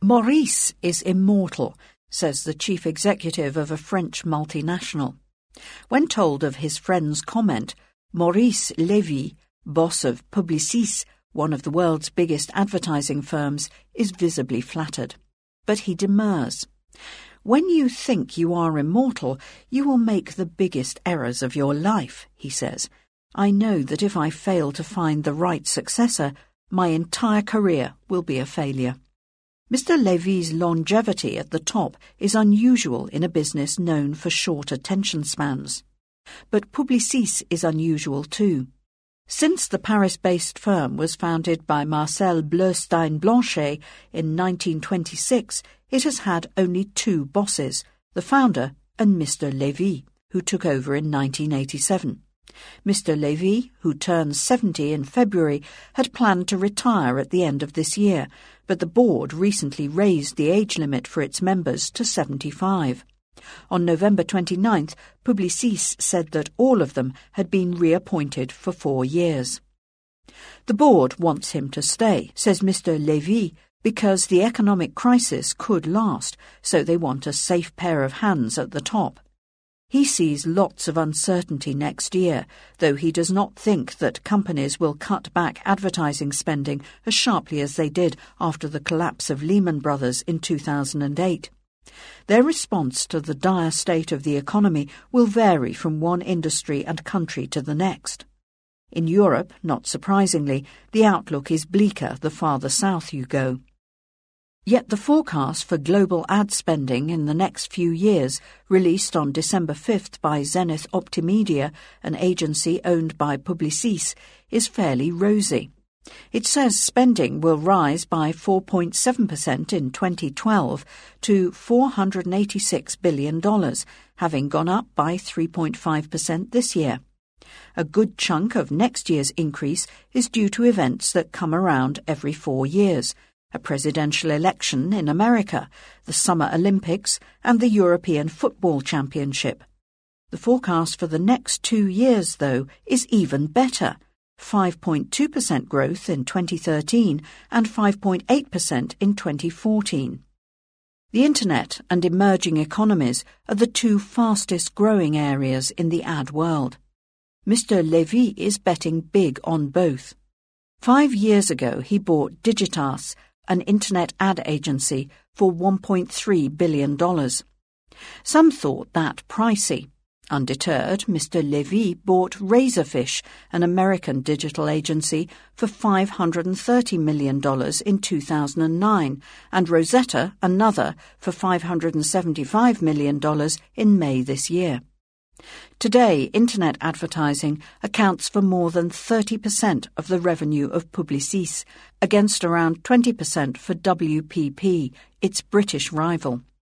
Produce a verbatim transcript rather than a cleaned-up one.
Maurice is immortal, says the chief executive of a French multinational. When told of his friend's comment, Maurice Lévy, boss of Publicis, one of the world's biggest advertising firms, is visibly flattered. But he demurs. "When you think you are immortal, you will make the biggest errors of your life," he says. "I know that if I fail to find the right successor, my entire career will be a failure." Mister Lévy's longevity at the top is unusual in a business known for short attention spans. But Publicis is unusual too. Since the Paris-based firm was founded by Marcel Bleustein-Blanchet in nineteen twenty-six, it has had only two bosses, the founder and Mister Lévy, who took over in nineteen eighty-seven. Mister Lévy, who turns seventy in February, had planned to retire at the end of this year, but the board recently raised the age limit for its members to seventy-five. On November twenty-ninth, Publicis said that all of them had been reappointed for four years. The board wants him to stay, says Mister Lévy, because the economic crisis could last, so they want a safe pair of hands at the top. He sees lots of uncertainty next year, though he does not think that companies will cut back advertising spending as sharply as they did after the collapse of Lehman Brothers in two thousand eight. Their response to the dire state of the economy will vary from one industry and country to the next. In Europe, not surprisingly, the outlook is bleaker the farther south you go. Yet the forecast for global ad spending in the next few years, released on December fifth by Zenith Optimedia, an agency owned by Publicis, is fairly rosy. It says spending will rise by four point seven percent in twenty twelve to four hundred eighty-six billion dollars, having gone up by three point five percent this year. A good chunk of next year's increase is due to events that come around every four years, a presidential election in America, the Summer Olympics, and the European Football Championship. The forecast for the next two years, though, is even better. five point two percent growth in twenty thirteen and five point eight percent in twenty fourteen. The Internet and emerging economies are the two fastest growing areas in the ad world. Mister Lévy is betting big on both. Five years ago he bought Digitas, an Internet ad agency, for one point three billion dollars. Some thought that pricey. Undeterred, Mister Lévy bought Razorfish, an American digital agency, for five hundred thirty million dollars in two thousand nine, and Rosetta, another, for five hundred seventy-five million dollars in May this year. Today, Internet advertising accounts for more than thirty percent of the revenue of Publicis, against around twenty percent for W P P, its British rival.